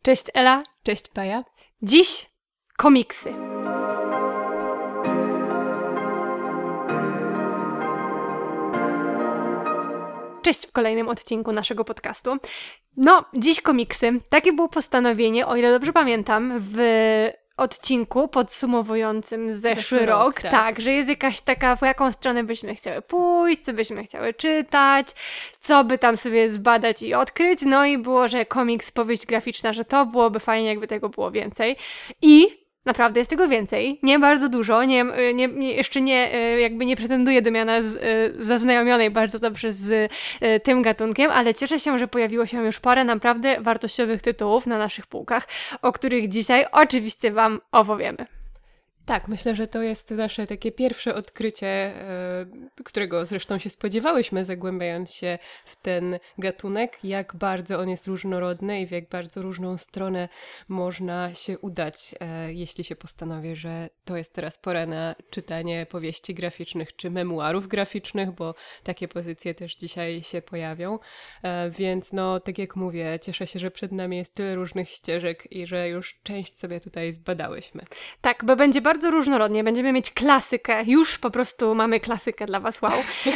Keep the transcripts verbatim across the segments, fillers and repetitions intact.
Cześć Ela. Cześć Paja. Dziś komiksy. Cześć w kolejnym odcinku naszego podcastu. No, dziś komiksy. Takie było postanowienie, o ile dobrze pamiętam, w odcinku podsumowującym zeszły, zeszły rok. rok tak. tak, że jest jakaś taka, w jaką stronę byśmy chciały pójść, co byśmy chciały czytać, co by tam sobie zbadać i odkryć. No i było, że komiks, powieść graficzna, że to byłoby fajnie, jakby tego było więcej. I naprawdę jest tego więcej. Nie bardzo dużo. Nie, nie, nie, jeszcze nie, jakby nie pretenduję do miana z, zaznajomionej bardzo dobrze z tym gatunkiem, ale cieszę się, że pojawiło się już parę naprawdę wartościowych tytułów na naszych półkach, o których dzisiaj oczywiście Wam opowiemy. Tak, myślę, że to jest nasze takie pierwsze odkrycie, yy, którego zresztą się spodziewałyśmy, zagłębiając się w ten gatunek, jak bardzo on jest różnorodny i w jak bardzo różną stronę można się udać, yy, jeśli się postanowi, że to jest teraz pora na czytanie powieści graficznych czy memuarów graficznych, bo takie pozycje też dzisiaj się pojawią. Yy, więc no, tak jak mówię, cieszę się, że przed nami jest tyle różnych ścieżek i że już część sobie tutaj zbadałyśmy. Tak, bo będzie bardzo Bardzo różnorodnie. Będziemy mieć klasykę. Już po prostu mamy klasykę dla Was, wow.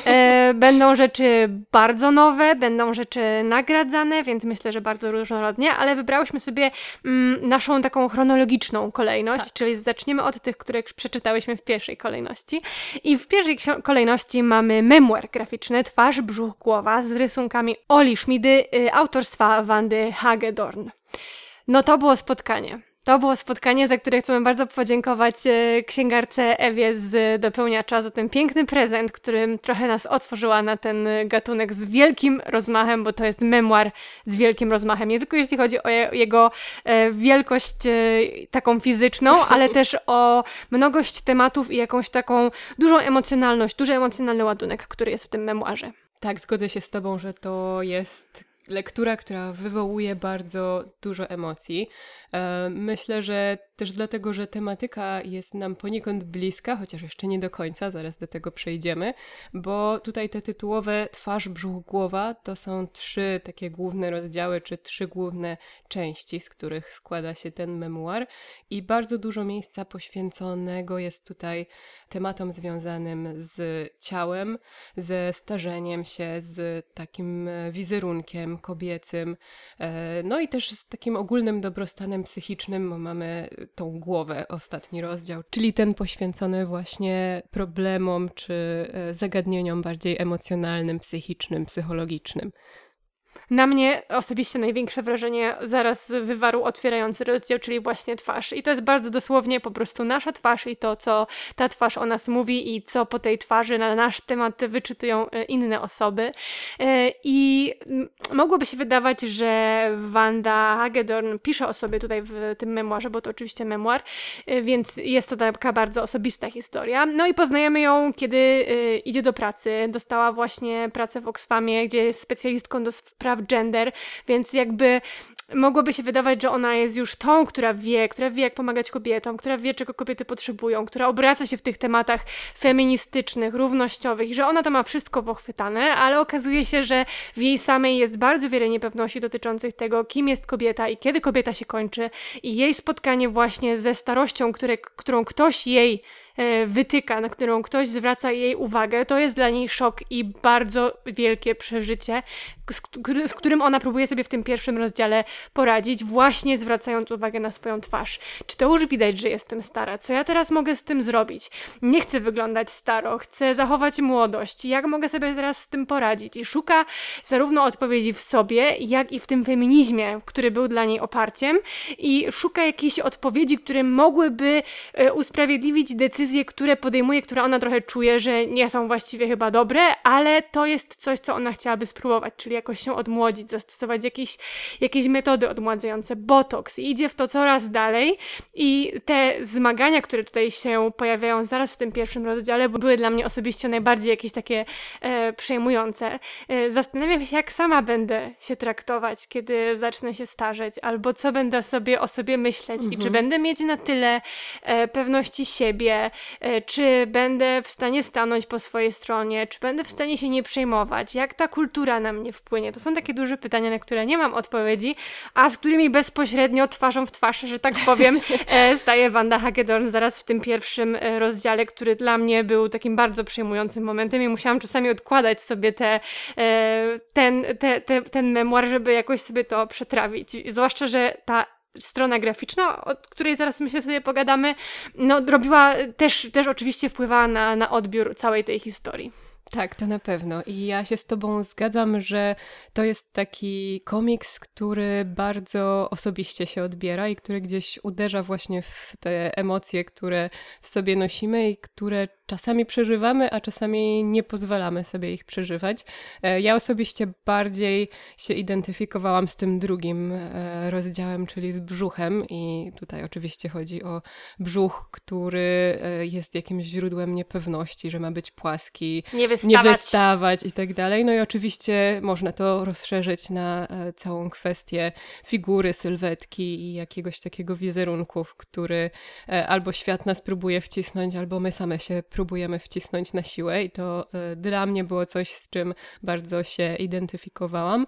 E, będą rzeczy bardzo nowe, będą rzeczy nagradzane, więc myślę, że bardzo różnorodnie, ale wybrałyśmy sobie mm, naszą taką chronologiczną kolejność, tak. Czyli zaczniemy od tych, które przeczytałyśmy w pierwszej kolejności. I w pierwszej ksi- kolejności mamy memuar graficzny Twarz, brzuch, głowa z rysunkami Oli Schmidy, y, autorstwa Wandy Hagedorn. No to było spotkanie. To było spotkanie, za które chcemy bardzo podziękować e, księgarce Ewie z Dopełniacza za ten piękny prezent, którym trochę nas otworzyła na ten gatunek z wielkim rozmachem, bo to jest memuar z wielkim rozmachem. Nie tylko jeśli chodzi o je, jego e, wielkość e, taką fizyczną, ale też o mnogość tematów i jakąś taką dużą emocjonalność, duży emocjonalny ładunek, który jest w tym memuarze. Tak, zgodzę się z Tobą, że to jest lektura, która wywołuje bardzo dużo emocji. Myślę, że też dlatego, że tematyka jest nam poniekąd bliska, chociaż jeszcze nie do końca, zaraz do tego przejdziemy, bo tutaj te tytułowe Twarz, brzuch, głowa to są trzy takie główne rozdziały, czy trzy główne części, z których składa się ten memuar i bardzo dużo miejsca poświęconego jest tutaj tematom związanym z ciałem, ze starzeniem się, z takim wizerunkiem kobiecym, no i też z takim ogólnym dobrostanem psychicznym, bo mamy tą głowę, ostatni rozdział, czyli ten poświęcony właśnie problemom czy zagadnieniom bardziej emocjonalnym, psychicznym, psychologicznym. Na mnie osobiście największe wrażenie zaraz wywarł otwierający rozdział, czyli właśnie twarz. I to jest bardzo dosłownie po prostu nasza twarz i to, co ta twarz o nas mówi i co po tej twarzy na nasz temat wyczytują inne osoby. I mogłoby się wydawać, że Wanda Hagedorn pisze o sobie tutaj w tym memuarze, bo to oczywiście memuar, więc jest to taka bardzo osobista historia. No i poznajemy ją, kiedy idzie do pracy. Dostała właśnie pracę w Oxfamie, gdzie jest specjalistką do spraw gender, więc jakby mogłoby się wydawać, że ona jest już tą, która wie, która wie jak pomagać kobietom, która wie czego kobiety potrzebują, która obraca się w tych tematach feministycznych, równościowych i że ona to ma wszystko pochwytane, ale okazuje się, że w jej samej jest bardzo wiele niepewności dotyczących tego, kim jest kobieta i kiedy kobieta się kończy i jej spotkanie właśnie ze starością, które, którą ktoś jej wytyka, na którą ktoś zwraca jej uwagę, to jest dla niej szok i bardzo wielkie przeżycie, z, z którym ona próbuje sobie w tym pierwszym rozdziale poradzić, właśnie zwracając uwagę na swoją twarz. Czy to już widać, że jestem stara? Co ja teraz mogę z tym zrobić? Nie chcę wyglądać staro, chcę zachować młodość. Jak mogę sobie teraz z tym poradzić? I szuka zarówno odpowiedzi w sobie, jak i w tym feminizmie, który był dla niej oparciem i szuka jakichś odpowiedzi, które mogłyby e, usprawiedliwić decyzję, które podejmuje, które ona trochę czuje, że nie są właściwie chyba dobre, ale to jest coś, co ona chciałaby spróbować, czyli jakoś się odmłodzić, zastosować jakieś, jakieś metody odmładzające, botoks i idzie w to coraz dalej i te zmagania, które tutaj się pojawiają zaraz w tym pierwszym rozdziale, były dla mnie osobiście najbardziej jakieś takie e, przejmujące. E, zastanawiam się, jak sama będę się traktować, kiedy zacznę się starzeć, albo co będę sobie o sobie myśleć mhm. i czy będę mieć na tyle e, pewności siebie, e, czy będę w stanie stanąć po swojej stronie, czy będę w stanie się nie przejmować, jak ta kultura na mnie wpłynie. To są takie duże pytania, na które nie mam odpowiedzi, a z którymi bezpośrednio twarzą w twarz, że tak powiem, e, staje Wanda Hagedorn zaraz w tym pierwszym e, rozdziale, który dla mnie był takim bardzo przejmującym momentem i musiałam czasami odkładać sobie te, e, ten, te, te, ten memuar, żeby jakoś sobie to przetrawić. Zwłaszcza, że ta strona graficzna, o której zaraz myślę sobie pogadamy, no robiła, też, też oczywiście wpływała na, na odbiór całej tej historii. Tak, to na pewno. I ja się z tobą zgadzam, że to jest taki komiks, który bardzo osobiście się odbiera i który gdzieś uderza właśnie w te emocje, które w sobie nosimy i które czasami przeżywamy, a czasami nie pozwalamy sobie ich przeżywać. Ja osobiście bardziej się identyfikowałam z tym drugim rozdziałem, czyli z brzuchem i tutaj oczywiście chodzi o brzuch, który jest jakimś źródłem niepewności, że ma być płaski, nie wystawać, nie wystawać i tak dalej. No i oczywiście można to rozszerzyć na całą kwestię figury, sylwetki i jakiegoś takiego wizerunku, w który albo świat nas próbuje wcisnąć, albo my same się próbujemy wcisnąć na siłę i to y, dla mnie było coś, z czym bardzo się identyfikowałam.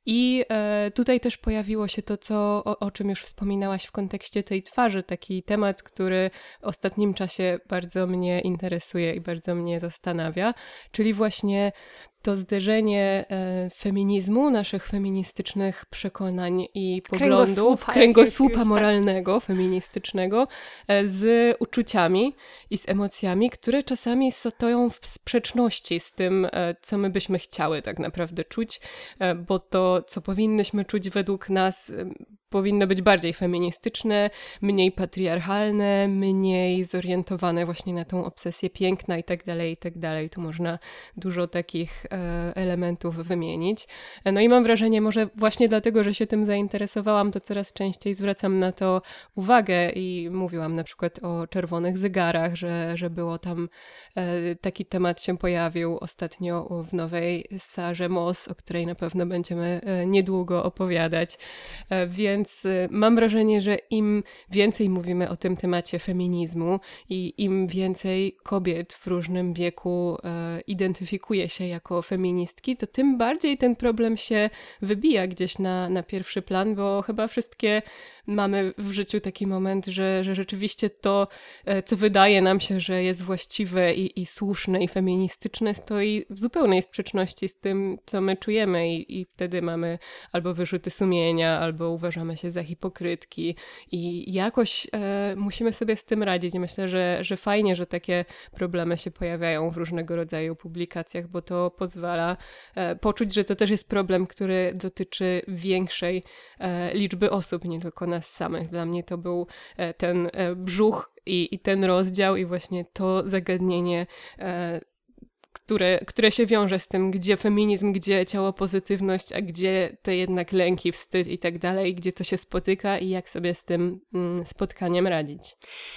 I y, tutaj też pojawiło się to, co, o, o czym już wspominałaś w kontekście tej twarzy, taki temat, który w ostatnim czasie bardzo mnie interesuje i bardzo mnie zastanawia, czyli właśnie to zderzenie e, feminizmu, naszych feministycznych przekonań i poglądów, kręgosłupa, kręgosłupa moralnego, feministycznego, e, z uczuciami i z emocjami, które czasami stoją w sprzeczności z tym, e, co my byśmy chciały tak naprawdę czuć, e, bo to, co powinnyśmy czuć według nas, e, powinno być bardziej feministyczne, mniej patriarchalne, mniej zorientowane właśnie na tą obsesję piękna i tak dalej, i tak dalej. Tu można dużo takich e, elementów wymienić. No i mam wrażenie, może właśnie dlatego, że się tym zainteresowałam, to coraz częściej zwracam na to uwagę i mówiłam na przykład o czerwonych zegarach, że, że było tam e, taki temat się pojawił ostatnio w nowej Sarze Moss, o której na pewno będziemy e, niedługo opowiadać. E, więc Więc mam wrażenie, że im więcej mówimy o tym temacie feminizmu i im więcej kobiet w różnym wieku e, identyfikuje się jako feministki, to tym bardziej ten problem się wybija gdzieś na, na pierwszy plan, bo chyba wszystkie mamy w życiu taki moment, że, że rzeczywiście to, co wydaje nam się, że jest właściwe i, i słuszne i feministyczne, stoi w zupełnej sprzeczności z tym, co my czujemy i, i wtedy mamy albo wyrzuty sumienia, albo uważamy się za hipokrytki i jakoś e, musimy sobie z tym radzić. Myślę, że, że fajnie, że takie problemy się pojawiają w różnego rodzaju publikacjach, bo to pozwala e, poczuć, że to też jest problem, który dotyczy większej e, liczby osób, nie tylko nas samych. Dla mnie to był e, ten e, brzuch i, i ten rozdział i właśnie to zagadnienie e, Które, które się wiąże z tym, gdzie feminizm, gdzie ciało pozytywność, a gdzie te jednak lęki, wstyd i tak dalej, gdzie to się spotyka i jak sobie z tym mm, spotkaniem radzić.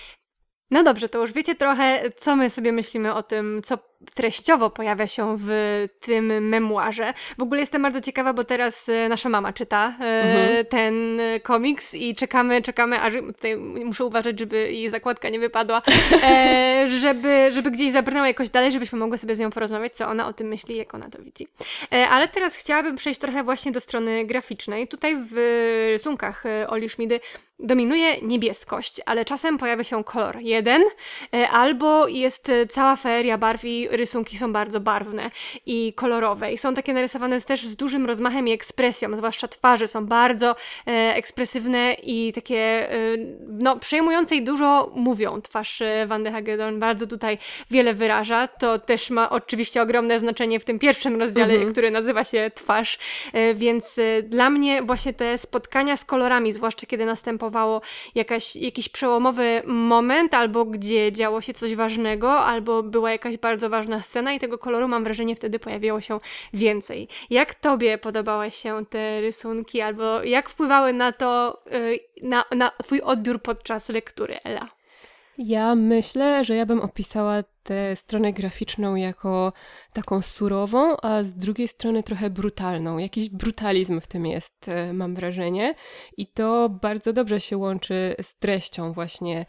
No dobrze, to już wiecie trochę, co my sobie myślimy o tym, co treściowo pojawia się w tym memuarze. W ogóle jestem bardzo ciekawa, bo teraz nasza mama czyta mhm. ten komiks i czekamy, czekamy, aż tutaj muszę uważać, żeby jej zakładka nie wypadła, e, żeby, żeby gdzieś zabrnęła jakoś dalej, żebyśmy mogły sobie z nią porozmawiać, co ona o tym myśli, jak ona to widzi. E, ale teraz chciałabym przejść trochę właśnie do strony graficznej. Tutaj w rysunkach Oli Szmidy dominuje niebieskość, ale czasem pojawia się kolor jeden, e, albo jest cała feria barw i rysunki są bardzo barwne i kolorowe i są takie narysowane też z dużym rozmachem i ekspresją, zwłaszcza twarze są bardzo e, ekspresywne i takie e, no, przejmujące i dużo mówią. Twarz e, Wandy Hagedorn bardzo tutaj wiele wyraża. To też ma oczywiście ogromne znaczenie w tym pierwszym rozdziale, mhm. który nazywa się Twarz, e, więc e, dla mnie właśnie te spotkania z kolorami, zwłaszcza kiedy następowało jakaś, jakiś przełomowy moment, albo gdzie działo się coś ważnego, albo była jakaś bardzo ważna scena i tego koloru, mam wrażenie, wtedy pojawiło się więcej. Jak tobie podobały się te rysunki, albo jak wpływały na to, na, na twój odbiór podczas lektury, Ela? Ja myślę, że ja bym opisała tę stronę graficzną jako taką surową, a z drugiej strony trochę brutalną. Jakiś brutalizm w tym jest, mam wrażenie. I to bardzo dobrze się łączy z treścią właśnie.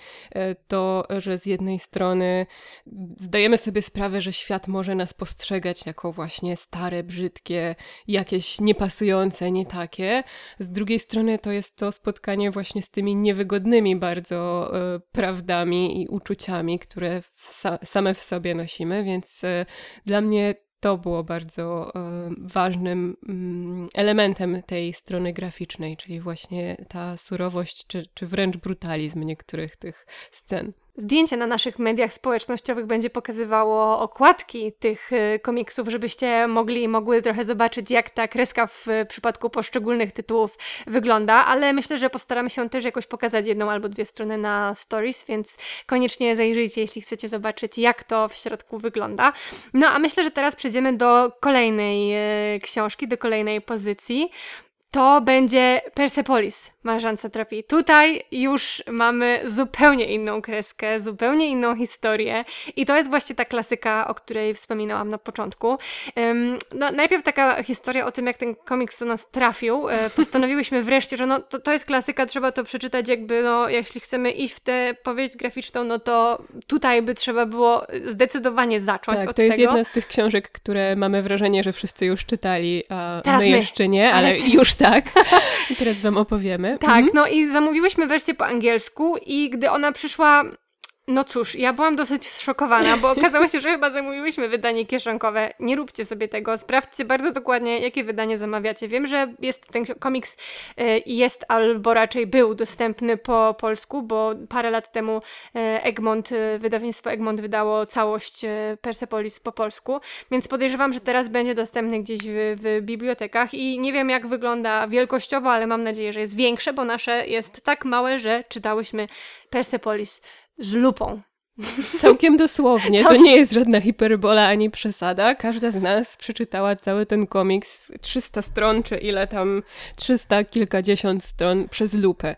To, że z jednej strony zdajemy sobie sprawę, że świat może nas postrzegać jako właśnie stare, brzydkie, jakieś niepasujące, nie takie. Z drugiej strony to jest to spotkanie właśnie z tymi niewygodnymi bardzo y, prawdami i uczuciami, które w sa- same w sobie nosimy, więc y, dla mnie to było bardzo y, ważnym y, elementem tej strony graficznej, czyli właśnie ta surowość, czy, czy wręcz brutalizm niektórych tych scen. Zdjęcie na naszych mediach społecznościowych będzie pokazywało okładki tych y, komiksów, żebyście mogli i mogły trochę zobaczyć, jak ta kreska w y, przypadku poszczególnych tytułów wygląda, ale myślę, że postaramy się też jakoś pokazać jedną albo dwie strony na stories, więc koniecznie zajrzyjcie, jeśli chcecie zobaczyć, jak to w środku wygląda. No a myślę, że teraz przejdziemy do kolejnej y, książki, do kolejnej pozycji. To będzie Persepolis Marżance Trapi. Tutaj już mamy zupełnie inną kreskę, zupełnie inną historię i to jest właśnie ta klasyka, o której wspominałam na początku. Um, no, najpierw taka historia o tym, jak ten komiks do nas trafił. E, postanowiłyśmy wreszcie, że no, to, to jest klasyka, trzeba to przeczytać jakby, no, jeśli chcemy iść w tę powieść graficzną, no to tutaj by trzeba było zdecydowanie zacząć tak, od to jest tego. jedna z tych książek, które mamy wrażenie, że wszyscy już czytali, a Teraz my my. jeszcze nie, ale, ale już tak. I teraz wam opowiemy. Tak, mhm. No i zamówiłyśmy wersję po angielsku i gdy ona przyszła, no cóż, ja byłam dosyć zszokowana, bo okazało się, że chyba zamówiłyśmy wydanie kieszonkowe. Nie róbcie sobie tego, sprawdźcie bardzo dokładnie, jakie wydanie zamawiacie. Wiem, że jest ten komiks y, jest albo raczej był dostępny po polsku, bo parę lat temu y, Egmont, y, wydawnictwo Egmont wydało całość y, Persepolis po polsku, więc podejrzewam, że teraz będzie dostępny gdzieś w, w bibliotekach i nie wiem, jak wygląda wielkościowo, ale mam nadzieję, że jest większe, bo nasze jest tak małe, że czytałyśmy Persepolis z lupą. Całkiem dosłownie. To nie jest żadna hiperbola ani przesada. Każda z nas przeczytała cały ten komiks, trzysta stron, czy ile tam, trzysta kilkadziesiąt stron przez lupę.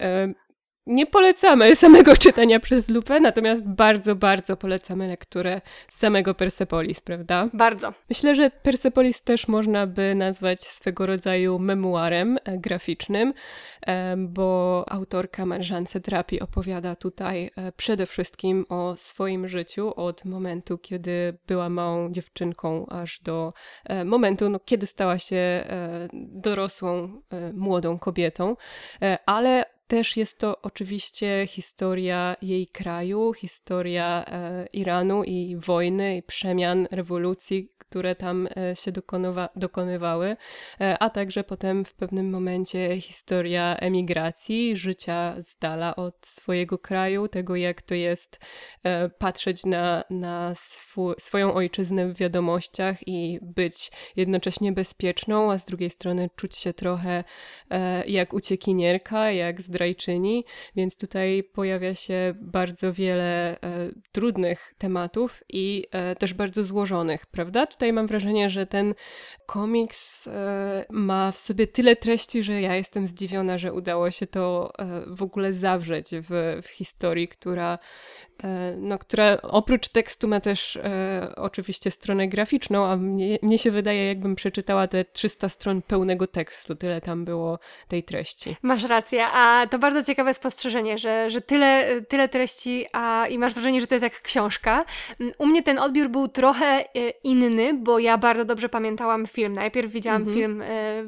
Nie polecamy samego czytania przez lupę, natomiast bardzo, bardzo polecamy lekturę samego Persepolis, prawda? Bardzo. Myślę, że Persepolis też można by nazwać swego rodzaju memuarem graficznym, bo autorka Marżance Trapi opowiada tutaj przede wszystkim o swoim życiu od momentu, kiedy była małą dziewczynką, aż do momentu, no, kiedy stała się dorosłą, młodą kobietą, ale też jest to oczywiście historia jej kraju, historia e, Iranu i wojny, i przemian, rewolucji, które tam e, się dokonywa- dokonywały, e, a także potem w pewnym momencie historia emigracji, życia z dala od swojego kraju, tego jak to jest e, patrzeć na, na swu- swoją ojczyznę w wiadomościach i być jednocześnie bezpieczną, a z drugiej strony czuć się trochę e, jak uciekinierka, jak zdrajczyni, więc tutaj pojawia się bardzo wiele e, trudnych tematów i e, też bardzo złożonych, prawda? Tutaj mam wrażenie, że ten komiks e, ma w sobie tyle treści, że ja jestem zdziwiona, że udało się to e, w ogóle zawrzeć w, w historii, która, e, no, która oprócz tekstu ma też e, oczywiście stronę graficzną, a mnie, mnie się wydaje, jakbym przeczytała te trzysta stron pełnego tekstu, tyle tam było tej treści. Masz rację, a to bardzo ciekawe spostrzeżenie, że, że tyle, tyle treści, a i masz wrażenie, że to jest jak książka. U mnie ten odbiór był trochę inny, bo ja bardzo dobrze pamiętałam film. Najpierw widziałam mhm. film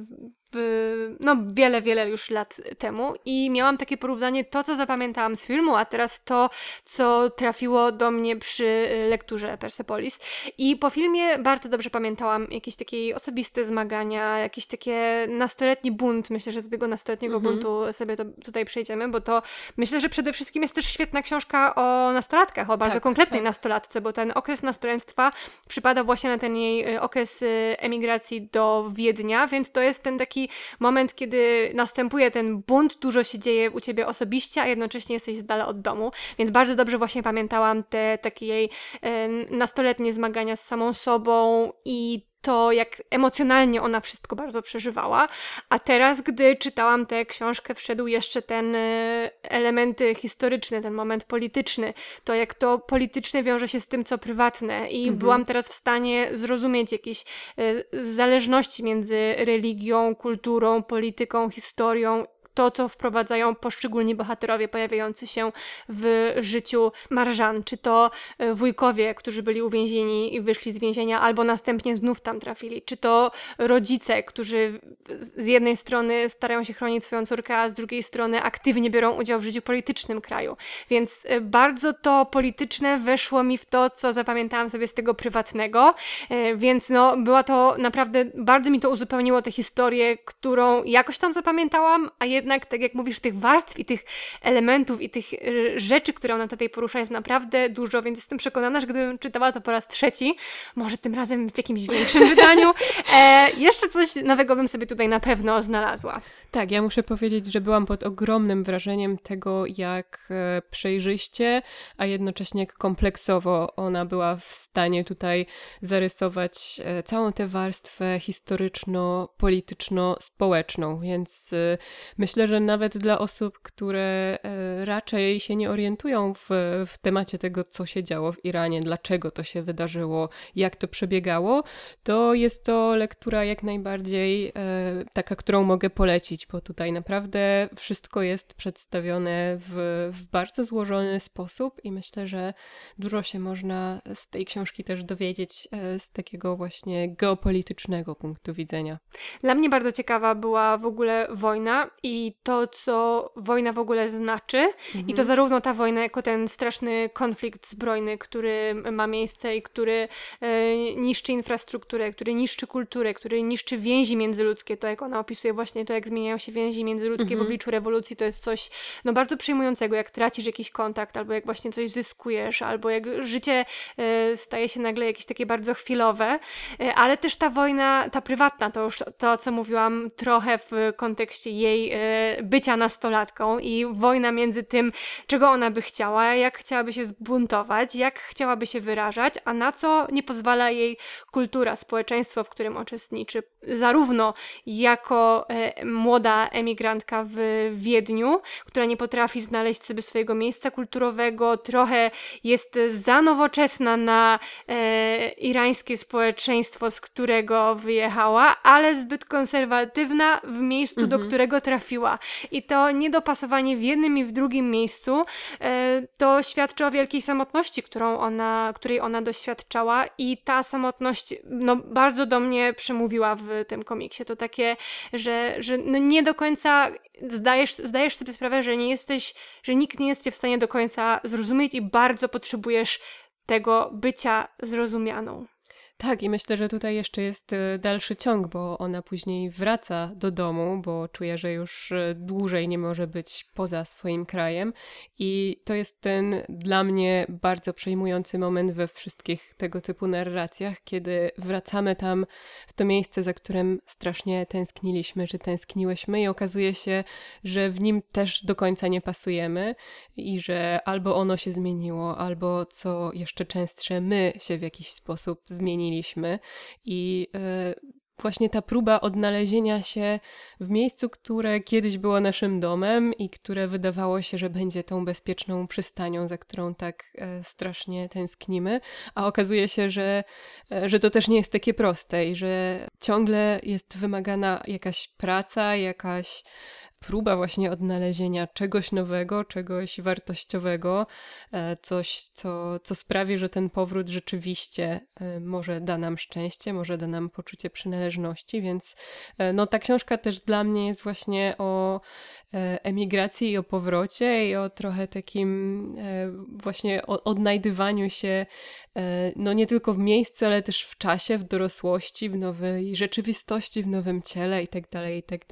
w, no wiele, wiele już lat temu i miałam takie porównanie to, co zapamiętałam z filmu, a teraz to, co trafiło do mnie przy lekturze Persepolis. I po filmie bardzo dobrze pamiętałam jakieś takie osobiste zmagania, jakieś takie nastoletni bunt. Myślę, że do tego nastoletniego mhm. buntu sobie to tutaj przejdziemy, bo to myślę, że przede wszystkim jest też świetna książka o nastolatkach, o bardzo tak, konkretnej tak. nastolatce, bo ten okres nastolenstwa przypada właśnie na ten jej okres emigracji do Wiednia, więc to jest ten taki moment, kiedy następuje ten bunt, dużo się dzieje u ciebie osobiście, a jednocześnie jesteś z dala od domu, więc bardzo dobrze właśnie pamiętałam te takie jej e, nastoletnie zmagania z samą sobą i to, jak emocjonalnie ona wszystko bardzo przeżywała, a teraz, gdy czytałam tę książkę, wszedł jeszcze ten y, element historyczny, ten moment polityczny, to jak to polityczne wiąże się z tym, co prywatne i mhm. byłam teraz w stanie zrozumieć jakieś y, zależności między religią, kulturą, polityką, historią, to, co wprowadzają poszczególni bohaterowie pojawiający się w życiu Marżan, czy to wujkowie, którzy byli uwięzieni i wyszli z więzienia, albo następnie znów tam trafili, czy to rodzice, którzy z jednej strony starają się chronić swoją córkę, a z drugiej strony aktywnie biorą udział w życiu politycznym kraju. Więc bardzo to polityczne weszło mi w to, co zapamiętałam sobie z tego prywatnego, więc no, była to naprawdę, bardzo mi to uzupełniło tę historię, którą jakoś tam zapamiętałam, a jednak Jednak, tak jak mówisz, tych warstw i tych elementów i tych rzeczy, które ona tutaj porusza, jest naprawdę dużo, więc jestem przekonana, że gdybym czytała to po raz trzeci, może tym razem w jakimś większym wydaniu, e, jeszcze coś nowego bym sobie tutaj na pewno znalazła. Tak, ja muszę powiedzieć, że byłam pod ogromnym wrażeniem tego, jak przejrzyście, a jednocześnie jak kompleksowo ona była w stanie tutaj zarysować całą tę warstwę historyczno-polityczno-społeczną, więc myślę, że nawet dla osób, które raczej się nie orientują w, w temacie tego, co się działo w Iranie, dlaczego to się wydarzyło, jak to przebiegało, to jest to lektura jak najbardziej taka, którą mogę polecić, bo tutaj naprawdę wszystko jest przedstawione w, w bardzo złożony sposób i myślę, że dużo się można z tej książki też dowiedzieć z takiego właśnie geopolitycznego punktu widzenia. Dla mnie bardzo ciekawa była w ogóle wojna i to, co wojna w ogóle znaczy. Mhm. I to zarówno ta wojna, jako ten straszny konflikt zbrojny, który ma miejsce i który e, niszczy infrastrukturę, który niszczy kulturę, który niszczy więzi międzyludzkie. To, jak ona opisuje właśnie to, jak zmieniają się więzi międzyludzkie mhm. w obliczu rewolucji, to jest coś no, bardzo przejmującego, jak tracisz jakiś kontakt, albo jak właśnie coś zyskujesz, albo jak życie e, staje się nagle jakieś takie bardzo chwilowe, e, ale też ta wojna, ta prywatna, to już to, co mówiłam trochę w kontekście jej e, bycia nastolatką i wojna między tym, czego ona by chciała, jak chciałaby się zbuntować, jak chciałaby się wyrażać, a na co nie pozwala jej kultura, społeczeństwo, w którym uczestniczy, zarówno jako e, młoda emigrantka w Wiedniu, która nie potrafi znaleźć sobie swojego miejsca kulturowego, trochę jest za nowoczesna na e, irańskie społeczeństwo, z którego wyjechała, ale zbyt konserwatywna w miejscu, mhm. do którego trafiła. I to niedopasowanie w jednym i w drugim miejscu e, to świadczy o wielkiej samotności, którą ona, której ona doświadczała i ta samotność no, bardzo do mnie przemówiła w tym komiksie. To takie, że, że no, nie do końca zdajesz, zdajesz sobie sprawę, że nie jesteś, że nikt nie jest cię w stanie do końca zrozumieć i bardzo potrzebujesz tego bycia zrozumianą. Tak, i myślę, że tutaj jeszcze jest dalszy ciąg, bo ona później wraca do domu, bo czuje, że już dłużej nie może być poza swoim krajem i to jest ten dla mnie bardzo przejmujący moment we wszystkich tego typu narracjach, kiedy wracamy tam w to miejsce, za którym strasznie tęskniliśmy, czy tęskniłyśmy i okazuje się, że w nim też do końca nie pasujemy i że albo ono się zmieniło, albo co jeszcze częstsze, my się w jakiś sposób zmieniliśmy. I yy, właśnie ta próba odnalezienia się w miejscu, które kiedyś było naszym domem i które wydawało się, że będzie tą bezpieczną przystanią, za którą tak e, strasznie tęsknimy, a okazuje się, że, e, że to też nie jest takie proste i że ciągle jest wymagana jakaś praca, jakaś próba właśnie odnalezienia czegoś nowego, czegoś wartościowego, coś, co, co sprawi, że ten powrót rzeczywiście może da nam szczęście, może da nam poczucie przynależności, więc no, ta książka też dla mnie jest właśnie o emigracji i o powrocie i o trochę takim właśnie odnajdywaniu się no nie tylko w miejscu, ale też w czasie, w dorosłości, w nowej rzeczywistości, w nowym ciele i tak dalej, i tak dalej.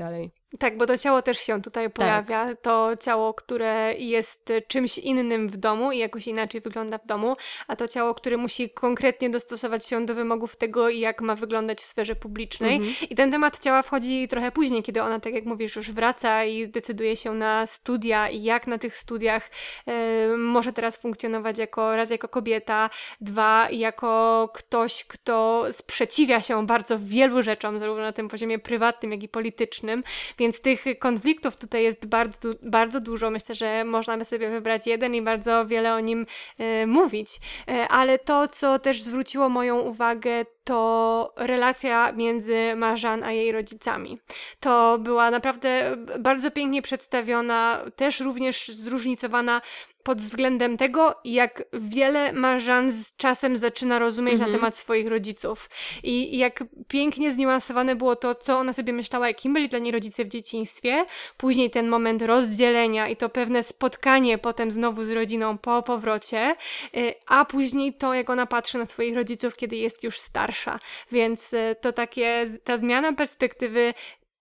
Tak, bo to ciało też się tutaj pojawia. Tak. To ciało, które jest czymś innym w domu i jakoś inaczej wygląda w domu, a to ciało, które musi konkretnie dostosować się do wymogów tego, jak ma wyglądać w sferze publicznej. Mhm. I ten temat ciała wchodzi trochę później, kiedy ona, tak jak mówisz, już wraca i decyduje się na studia i jak na tych studiach e, może teraz funkcjonować jako raz jako kobieta, dwa jako ktoś, kto sprzeciwia się bardzo wielu rzeczom, zarówno na tym poziomie prywatnym, jak i politycznym. Więc tych konfliktów tutaj jest bardzo, bardzo dużo. Myślę, że można by sobie wybrać jeden i bardzo wiele o nim e, mówić. E, ale to, co też zwróciło moją uwagę, to relacja między Marjan a jej rodzicami. To była naprawdę bardzo pięknie przedstawiona, też również zróżnicowana pod względem tego, jak wiele Marjan z czasem zaczyna rozumieć mm-hmm. na temat swoich rodziców. I, I jak pięknie zniuansowane było to, co ona sobie myślała, jakim byli dla niej rodzice w dzieciństwie. Później ten moment rozdzielenia i to pewne spotkanie potem znowu z rodziną po powrocie, a później to, jak ona patrzy na swoich rodziców, kiedy jest już starsza. Więc to takie, ta zmiana perspektywy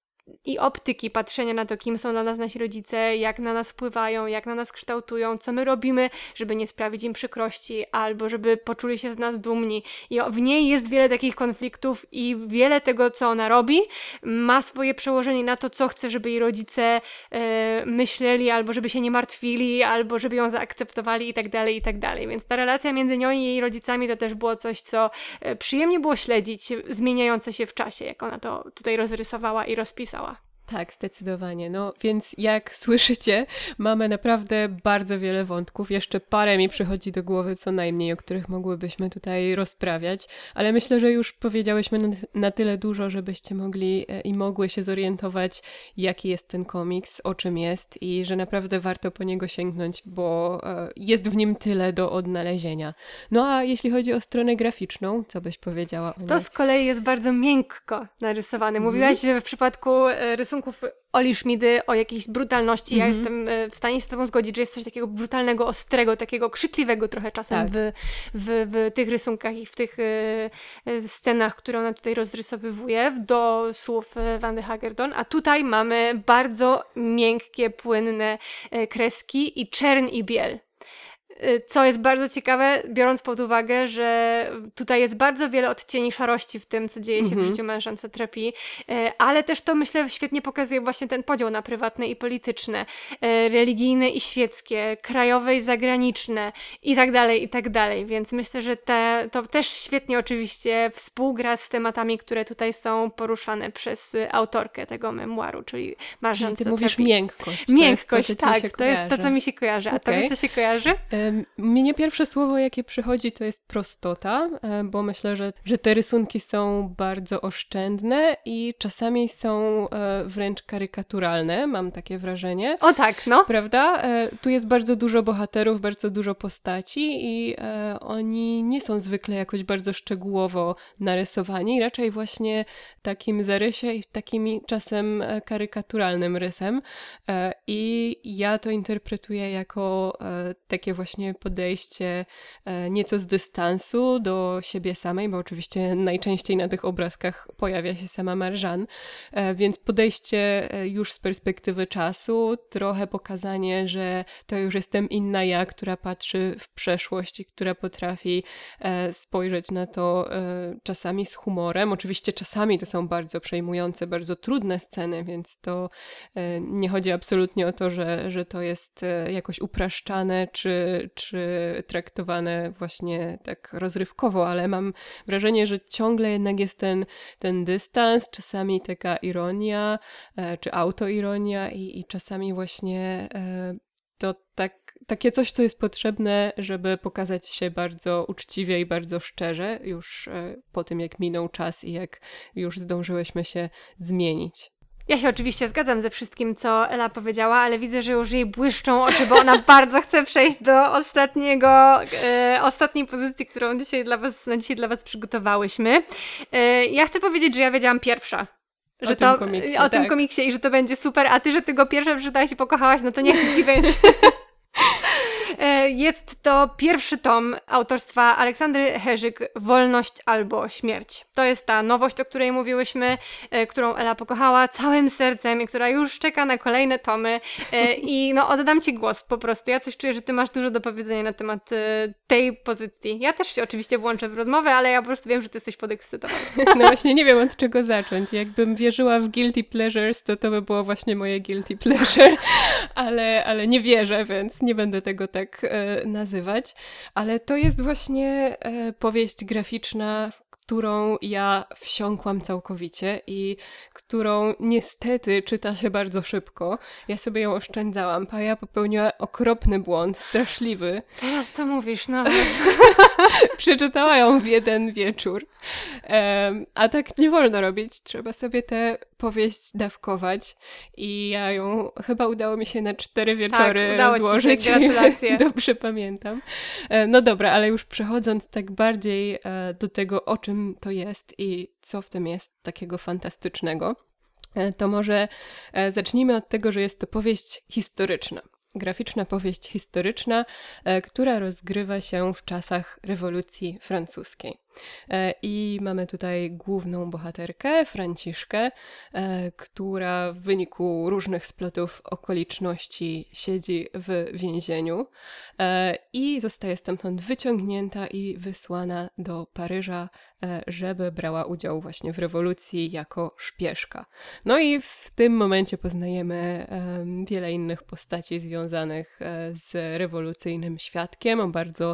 i optyki patrzenia na to, kim są dla nas nasi rodzice, jak na nas wpływają, jak na nas kształtują, co my robimy, żeby nie sprawić im przykrości, albo żeby poczuli się z nas dumni. I w niej jest wiele takich konfliktów i wiele tego, co ona robi, ma swoje przełożenie na to, co chce, żeby jej rodzice e, myśleli, albo żeby się nie martwili, albo żeby ją zaakceptowali i tak dalej, i tak dalej. Więc ta relacja między nią i jej rodzicami to też było coś, co e, przyjemnie było śledzić, zmieniające się w czasie, jak ona to tutaj rozrysowała i rozpisała. Tak, zdecydowanie. No więc jak słyszycie, mamy naprawdę bardzo wiele wątków. Jeszcze parę mi przychodzi do głowy co najmniej, o których mogłybyśmy tutaj rozprawiać, ale myślę, że już powiedziałyśmy na, na tyle dużo, żebyście mogli e, i mogły się zorientować, jaki jest ten komiks, o czym jest i że naprawdę warto po niego sięgnąć, bo e, jest w nim tyle do odnalezienia. No a jeśli chodzi o stronę graficzną, co byś powiedziała o niej? To z kolei jest bardzo miękko narysowany. Mówiłaś, mm. że w przypadku e, rysunku Oli Schmidy o jakiejś brutalności. Mm-hmm. Ja jestem w stanie się z tobą zgodzić, że jest coś takiego brutalnego, ostrego, takiego krzykliwego trochę czasem tak. w, w, w tych rysunkach i w tych y, scenach, które ona tutaj rozrysowywuje do słów Wandy Hagerdorn. A tutaj mamy bardzo miękkie, płynne kreski i czern i biel. Co jest bardzo ciekawe, biorąc pod uwagę, że tutaj jest bardzo wiele odcieni szarości w tym, co dzieje się mm-hmm. w życiu Marjan Satrapi, ale też to, myślę, świetnie pokazuje właśnie ten podział na prywatne i polityczne, religijne i świeckie, krajowe i zagraniczne i tak dalej, i tak dalej. Więc myślę, że te, to też świetnie oczywiście współgra z tematami, które tutaj są poruszane przez autorkę tego memuaru, czyli Marjan Satrapi. Ty mówisz miękkość. Miękkość, to jest to, tak. To jest to, co mi się kojarzy. A okay. tobie co się kojarzy? Mnie pierwsze słowo, jakie przychodzi, to jest prostota, bo myślę, że, że te rysunki są bardzo oszczędne i czasami są wręcz karykaturalne, mam takie wrażenie. O tak, no. Prawda? Tu jest bardzo dużo bohaterów, bardzo dużo postaci i oni nie są zwykle jakoś bardzo szczegółowo narysowani, raczej właśnie takim zarysie i takim czasem karykaturalnym rysem. I ja to interpretuję jako takie właśnie podejście e, nieco z dystansu do siebie samej, bo oczywiście najczęściej na tych obrazkach pojawia się sama Marjan, e, więc podejście e, już z perspektywy czasu, trochę pokazanie, że to już jestem inna ja, która patrzy w przeszłość i która potrafi e, spojrzeć na to e, czasami z humorem. Oczywiście czasami to są bardzo przejmujące, bardzo trudne sceny, więc to e, nie chodzi absolutnie o to, że, że to jest e, jakoś upraszczane, czy czy traktowane właśnie tak rozrywkowo, ale mam wrażenie, że ciągle jednak jest ten, ten dystans, czasami taka ironia, e, czy autoironia i, i czasami właśnie e, to tak, takie coś, co jest potrzebne, żeby pokazać się bardzo uczciwie i bardzo szczerze już e, po tym, jak minął czas i jak już zdążyłyśmy się zmienić. Ja się oczywiście zgadzam ze wszystkim, co Ela powiedziała, ale widzę, że już jej błyszczą oczy, bo ona bardzo chce przejść do ostatniego, e, ostatniej pozycji, którą dzisiaj dla was, na dzisiaj dla was przygotowałyśmy. E, ja chcę powiedzieć, że ja wiedziałam pierwsza. Że o to, tym komiksie, o tak. tym komiksie i że to będzie super, a ty, że ty go pierwsza przeczytałaś i pokochałaś, no to niech ci będzie. jest to pierwszy tom autorstwa Aleksandry Herzyk, Wolność albo śmierć. To jest ta nowość, o której mówiłyśmy, którą Ela pokochała całym sercem i która już czeka na kolejne tomy. I no oddam ci głos po prostu. Ja coś czuję, że ty masz dużo do powiedzenia na temat tej pozycji. Ja też się oczywiście włączę w rozmowę, ale ja po prostu wiem, że ty jesteś podekscytowany. No właśnie nie wiem, od czego zacząć. Jakbym wierzyła w guilty pleasures, to to by było właśnie moje guilty pleasure, ale, ale nie wierzę, więc nie będę tego tak e, nazywać. Ale to jest właśnie e, powieść graficzna, którą ja wsiąkłam całkowicie i którą niestety czyta się bardzo szybko. Ja sobie ją oszczędzałam. Paja popełniła okropny błąd, straszliwy. Teraz to mówisz, no. Przeczytała ją w jeden wieczór. Um, a tak nie wolno robić. Trzeba sobie tę powieść dawkować. I ja ją chyba udało mi się na cztery wieczory tak, udało rozłożyć. Ci się. Gratulacje. Dobrze pamiętam. No dobra, ale już przechodząc tak bardziej do tego, o czym to jest i co w tym jest takiego fantastycznego, to może zacznijmy od tego, że jest to powieść historyczna. Graficzna powieść historyczna, która rozgrywa się w czasach rewolucji francuskiej. I mamy tutaj główną bohaterkę, Franciszkę, która w wyniku różnych splotów okoliczności siedzi w więzieniu i zostaje stamtąd wyciągnięta i wysłana do Paryża, żeby brała udział właśnie w rewolucji jako szpieszka. No i w tym momencie poznajemy wiele innych postaci związanych z rewolucyjnym świadkiem, o bardzo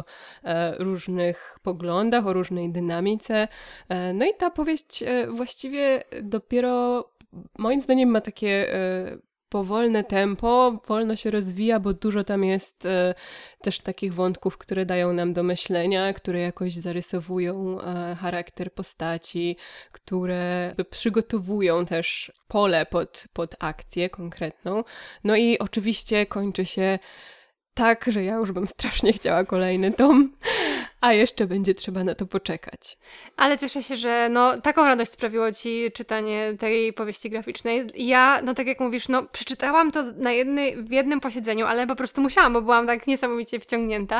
różnych poglądach, o różnej dynamice. No i ta powieść właściwie dopiero moim zdaniem ma takie powolne tempo, wolno się rozwija, bo dużo tam jest e, też takich wątków, które dają nam do myślenia, które jakoś zarysowują e, charakter postaci, które przygotowują też pole pod, pod akcję konkretną. No i oczywiście kończy się tak, że ja już bym strasznie chciała kolejny tom, a jeszcze będzie trzeba na to poczekać. Ale cieszę się, że no, taką radość sprawiło ci czytanie tej powieści graficznej. Ja, no tak jak mówisz, no przeczytałam to na jednej, w jednym posiedzeniu, ale po prostu musiałam, bo byłam tak niesamowicie wciągnięta.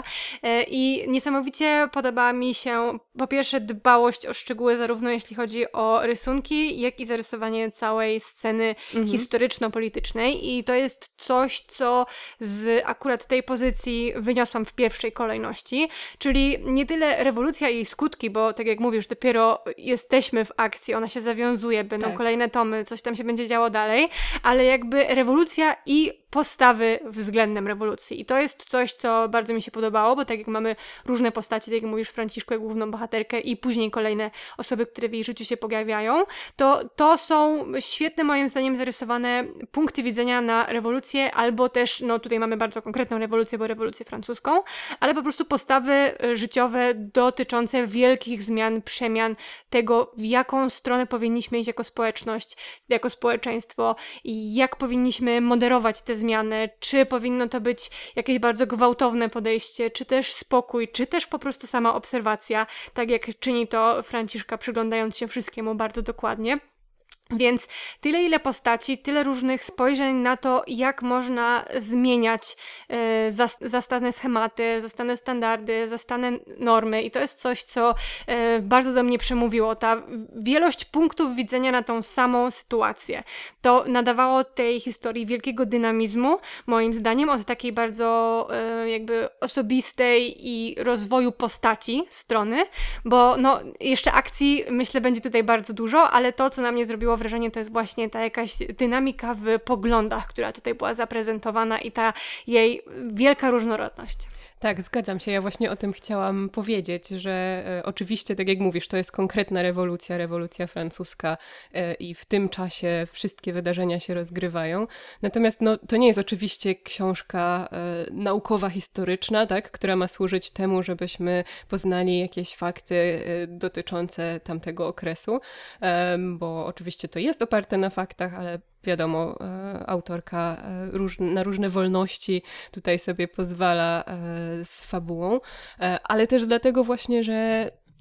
I niesamowicie podoba mi się po pierwsze dbałość o szczegóły, zarówno jeśli chodzi o rysunki, jak i zarysowanie całej sceny mhm. historyczno-politycznej. I to jest coś, co z akurat tej pozycji wyniosłam w pierwszej kolejności, czyli nie tyle rewolucja i jej skutki, bo tak jak mówisz, dopiero jesteśmy w akcji, ona się zawiązuje, będą tak. kolejne tomy, coś tam się będzie działo dalej, ale jakby rewolucja i postawy względem rewolucji. I to jest coś, co bardzo mi się podobało, bo tak jak mamy różne postacie, tak jak mówisz, Franciszkę jak główną bohaterkę i później kolejne osoby, które w jej życiu się pojawiają, to to są świetne moim zdaniem zarysowane punkty widzenia na rewolucję, albo też, no tutaj mamy bardzo konkretną rewolucję, bo rewolucję francuską, ale po prostu postawy życiowe dotyczące wielkich zmian, przemian, tego w jaką stronę powinniśmy iść jako społeczność, jako społeczeństwo i jak powinniśmy moderować te zmiany, czy powinno to być jakieś bardzo gwałtowne podejście, czy też spokój, czy też po prostu sama obserwacja, tak jak czyni to Franciszka, przyglądając się wszystkiemu bardzo dokładnie. Więc tyle ile postaci, tyle różnych spojrzeń na to, jak można zmieniać e, zas- zastane schematy, zastane standardy, zastane normy i to jest coś, co e, bardzo do mnie przemówiło. Ta wielość punktów widzenia na tą samą sytuację. To nadawało tej historii wielkiego dynamizmu, moim zdaniem, od takiej bardzo e, jakby osobistej i rozwoju postaci strony, bo no jeszcze akcji myślę będzie tutaj bardzo dużo, ale to, co na mnie zrobiło wrażenie, to jest właśnie ta jakaś dynamika w poglądach, która tutaj była zaprezentowana i ta jej wielka różnorodność. Tak, zgadzam się. Ja właśnie o tym chciałam powiedzieć, że e, oczywiście, tak jak mówisz, to jest konkretna rewolucja, rewolucja francuska e, i w tym czasie wszystkie wydarzenia się rozgrywają. Natomiast no, to nie jest oczywiście książka e, naukowa, historyczna, tak, która ma służyć temu, żebyśmy poznali jakieś fakty e, dotyczące tamtego okresu, e, bo oczywiście to jest oparte na faktach, ale wiadomo, e, autorka e, róż, na różne wolności tutaj sobie pozwala e, z fabułą, e, ale też dlatego właśnie, że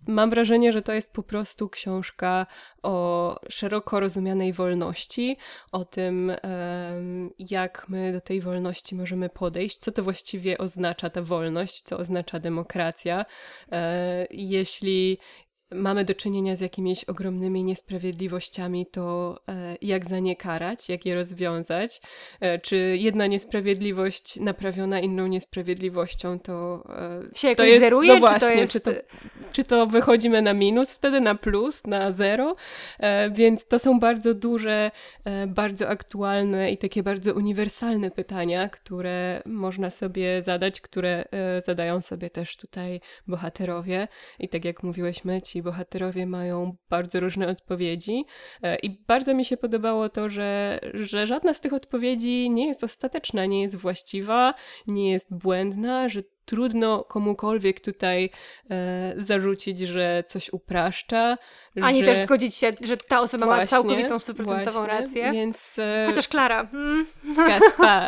mam wrażenie, że to jest po prostu książka o szeroko rozumianej wolności, o tym, jak my do tej wolności możemy podejść, co to właściwie oznacza ta wolność, co oznacza demokracja. Jeśli mamy do czynienia z jakimiś ogromnymi niesprawiedliwościami, to e, jak za nie karać, jak je rozwiązać? E, czy jedna niesprawiedliwość naprawiona inną niesprawiedliwością, to e, się to jest, zeruje? No właśnie, czy, to jest... czy, to, czy to wychodzimy na minus, wtedy na plus, na zero? E, więc to są bardzo duże, e, bardzo aktualne i takie bardzo uniwersalne pytania, które można sobie zadać, które e, zadają sobie też tutaj bohaterowie. I tak jak mówiłyśmy, ci bohaterowie mają bardzo różne odpowiedzi i bardzo mi się podobało to, że, że żadna z tych odpowiedzi nie jest ostateczna, nie jest właściwa, nie jest błędna, że trudno komukolwiek tutaj e, zarzucić, że coś upraszcza. Ani że... też zgodzić się, że ta osoba właśnie, ma całkowitą, stuprocentową rację. Więc, e... Chociaż Klara. Hmm. Gaspar.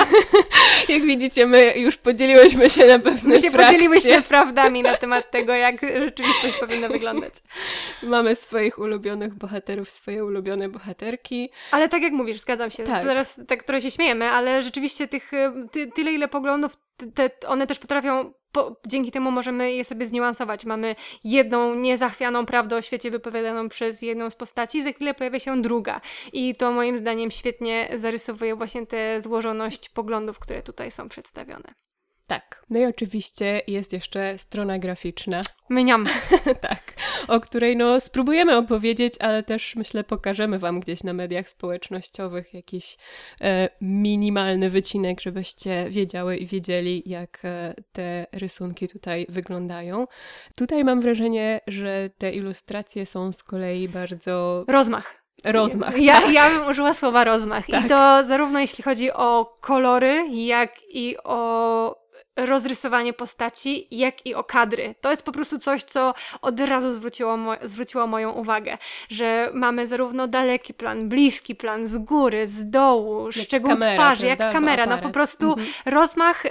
Jak widzicie, my już podzieliłyśmy się na pewne My się frakcje. podzieliłyśmy prawdami na temat tego, jak rzeczywistość powinna wyglądać. Mamy swoich ulubionych bohaterów, swoje ulubione bohaterki. Ale tak jak mówisz, zgadzam się. Tak. Teraz tak trochę się śmiejemy, ale rzeczywiście tych ty, tyle, ile poglądów, te, one też potrafią, po, dzięki temu możemy je sobie zniuansować. Mamy jedną niezachwianą prawdę o świecie wypowiadaną przez jedną z postaci, za chwilę pojawia się druga. I to moim zdaniem świetnie zarysowuje właśnie tę złożoność poglądów, które tutaj są przedstawione. Tak. No i oczywiście jest jeszcze strona graficzna. Myniam. Tak. O której no spróbujemy opowiedzieć, ale też myślę pokażemy wam gdzieś na mediach społecznościowych jakiś e, minimalny wycinek, żebyście wiedziały i wiedzieli, jak e, te rysunki tutaj wyglądają. Tutaj mam wrażenie, że te ilustracje są z kolei bardzo... Rozmach. Rozmach. Ja, tak. ja bym użyła słowa rozmach. Tak. I to zarówno jeśli chodzi o kolory, jak i o rozrysowanie postaci, jak i o kadry. To jest po prostu coś, co od razu zwróciło, mo- zwróciło moją uwagę, że mamy zarówno daleki plan, bliski plan, z góry, z dołu, jak szczegół kamera, twarzy, jak kamera, no po prostu mhm. rozmach y,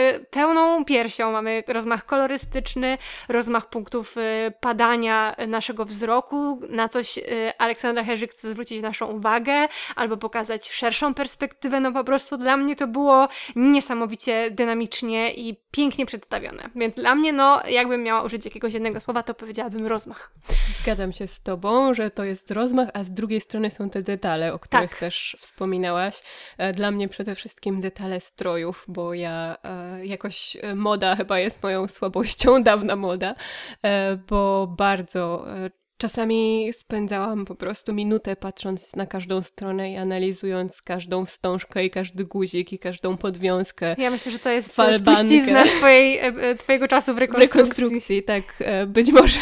pełną piersią, mamy rozmach kolorystyczny, rozmach punktów y, padania naszego wzroku, na coś y, Aleksandra Herzyk chce zwrócić naszą uwagę, albo pokazać szerszą perspektywę, no po prostu dla mnie to było niesamowicie dynamicznie i pięknie przedstawione. Więc dla mnie, no, jakbym miała użyć jakiegoś jednego słowa, to powiedziałabym rozmach. Zgadzam się z tobą, że to jest rozmach, a z drugiej strony są te detale, o których tak. też wspominałaś. Dla mnie przede wszystkim detale strojów, bo ja e, jakoś moda chyba jest moją słabością, dawna moda, e, bo bardzo... E, Czasami spędzałam po prostu minutę patrząc na każdą stronę i analizując każdą wstążkę i każdy guzik i każdą podwiązkę. Ja myślę, że to jest spuścizna twojej, twojego czasu w rekonstrukcji. W rekonstrukcji, tak, być może.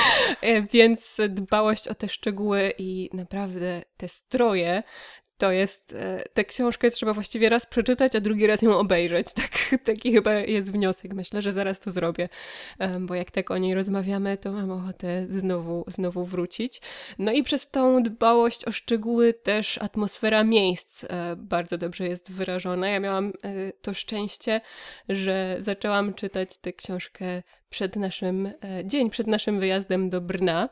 Więc dbałość o te szczegóły i naprawdę te stroje, to jest, tę książkę trzeba właściwie raz przeczytać, a drugi raz ją obejrzeć. Tak, taki chyba jest wniosek. Myślę, że zaraz to zrobię, bo jak tak o niej rozmawiamy, to mam ochotę znowu, znowu wrócić. No i przez tą dbałość o szczegóły też atmosfera miejsc bardzo dobrze jest wyrażona. Ja miałam to szczęście, że zaczęłam czytać tę książkę przed naszym, dzień przed naszym wyjazdem do Brna.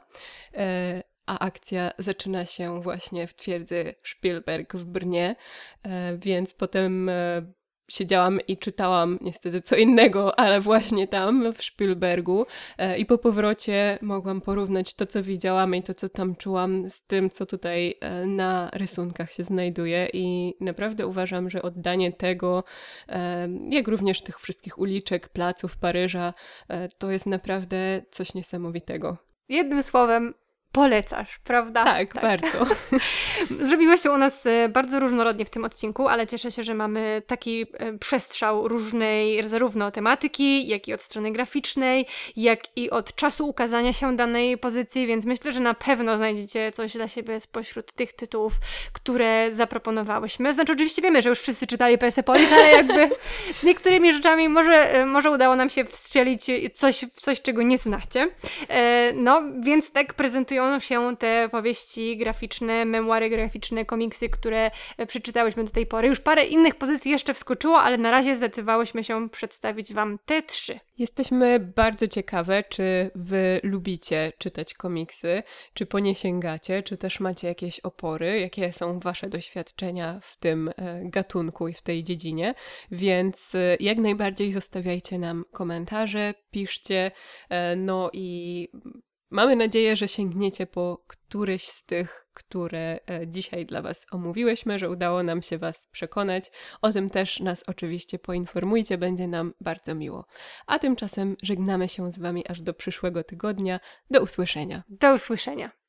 A akcja zaczyna się właśnie w twierdzy Spielberg w Brnie, więc potem siedziałam i czytałam niestety co innego, ale właśnie tam w Spielbergu i po powrocie mogłam porównać to, co widziałam i to, co tam czułam z tym, co tutaj na rysunkach się znajduje i naprawdę uważam, że oddanie tego, jak również tych wszystkich uliczek, placów Paryża, to jest naprawdę coś niesamowitego. Jednym słowem, polecasz, prawda? Tak, tak. bardzo. Zrobiło się u nas bardzo różnorodnie w tym odcinku, ale cieszę się, że mamy taki przestrzał różnej zarówno tematyki, jak i od strony graficznej, jak i od czasu ukazania się danej pozycji, więc myślę, że na pewno znajdziecie coś dla siebie spośród tych tytułów, które zaproponowałyśmy. Znaczy oczywiście wiemy, że już wszyscy czytali Persepolis, ale jakby z niektórymi rzeczami może, może udało nam się wstrzelić coś, coś, czego nie znacie. No, więc tak prezentując pojawią się te powieści graficzne, memuary graficzne, komiksy, które przeczytałyśmy do tej pory. Już parę innych pozycji jeszcze wskoczyło, ale na razie zdecydowałyśmy się przedstawić Wam te trzy. Jesteśmy bardzo ciekawe, czy wy lubicie czytać komiksy, czy po nie sięgacie, czy też macie jakieś opory, jakie są wasze doświadczenia w tym e, gatunku i w tej dziedzinie, więc e, jak najbardziej zostawiajcie nam komentarze, piszcie, e, no i mamy nadzieję, że sięgniecie po któryś z tych, które e, dzisiaj dla was omówiłyśmy, że udało nam się was przekonać. O tym też nas oczywiście poinformujcie, będzie nam bardzo miło. A tymczasem żegnamy się z wami aż do przyszłego tygodnia. Do usłyszenia. Do usłyszenia.